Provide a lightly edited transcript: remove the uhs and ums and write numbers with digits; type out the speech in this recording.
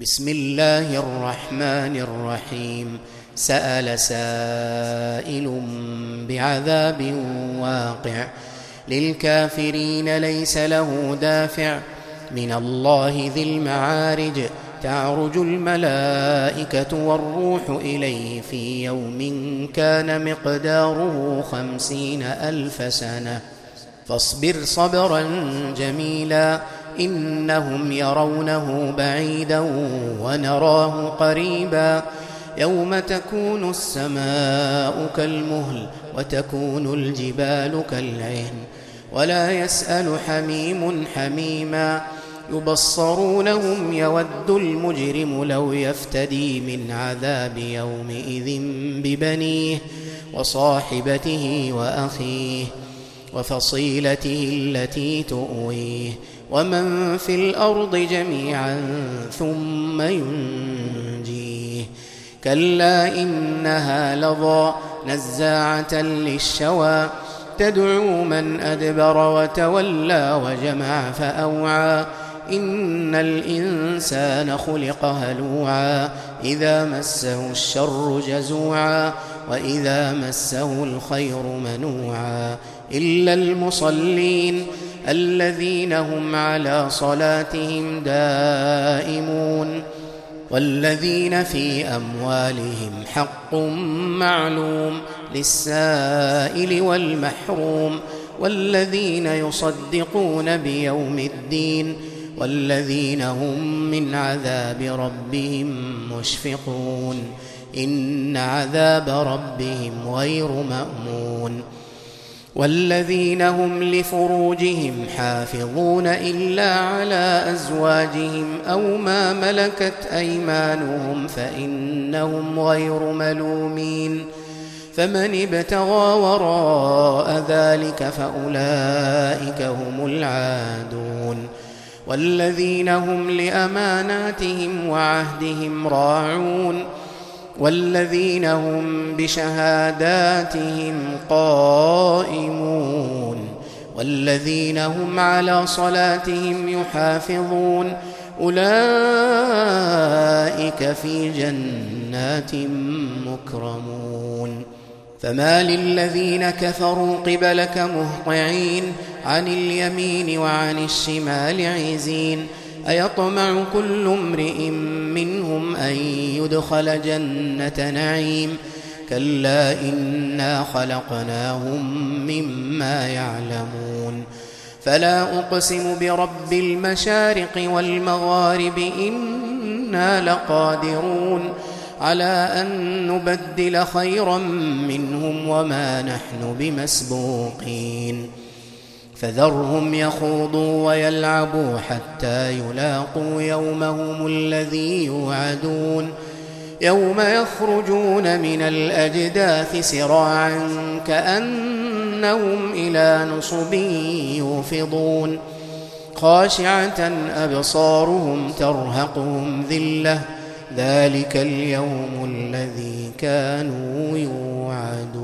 بسم الله الرحمن الرحيم. سأل سائل بعذاب واقع للكافرين ليس له دافع من الله ذي المعارج. تعرج الملائكة والروح إليه في يوم كان مقداره 50,000 سنة فاصبر صبرا جميلا إنهم يرونه بعيدا ونراه قريبا يوم تكون السماء كالمهل وتكون الجبال كالعهن ولا يسأل حميم حميما يبصرونهم يود المجرم لو يفتدي من عذاب يومئذ ببنيه وصاحبته وأخيه وفصيلته التي تؤويه ومن في الأرض جميعا ثم ينجيه كلا إنها لظى نزاعة للشوى تدعو من أدبر وتولى وجمع فأوعى إن الإنسان خلق هلوعا إذا مسه الشر جزوعا وإذا مسه الخير منوعا إلا المصلين الذين هم على صلاتهم دائمون والذين في أموالهم حق معلوم للسائل والمحروم والذين يصدقون بيوم الدين والذين هم من عذاب ربهم مشفقون إن عذاب ربهم غير مأمون والذين هم لفروجهم حافظون إلا على أزواجهم أو ما ملكت أيمانهم فإنهم غير ملومين فمن ابتغى وراء ذلك فأولئك هم العادون والذين هم لأماناتهم وعهدهم راعون والذين هم بشهاداتهم قائمون والذين هم على صلاتهم يحافظون أولئك في جنات مكرمون فما للذين كفروا قبلك مهطعين عن اليمين وعن الشمال عزين أيطمع كل امرئ منهم أن يدخل جنة نعيم كلا إنا خلقناهم مما يعلمون فلا أقسم برب المشارق والمغارب إنا لقادرون على أن نبدل خيرا منهم وما نحن بمسبوقين فذرهم يخوضوا ويلعبوا حتى يلاقوا يومهم الذي يوعدون يوم يخرجون من الأجداث سراعا كأنهم إلى نصب يوفضون خاشعة أبصارهم ترهقهم ذلة ذلك اليوم الذي كانوا يوعدون.